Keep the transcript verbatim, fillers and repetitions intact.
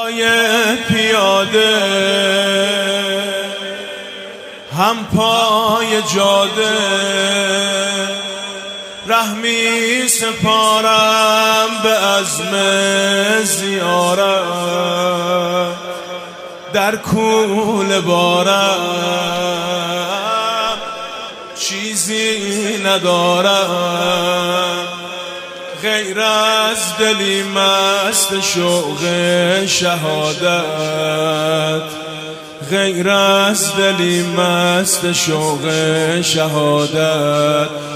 پای پیاده هم پای جاده، رحمی سپارم به عزم زیارت، در کوله بارم چیزی ندارم غیر از دلی مست شوق شهادت، غیر از دلی مست شوق شهادت.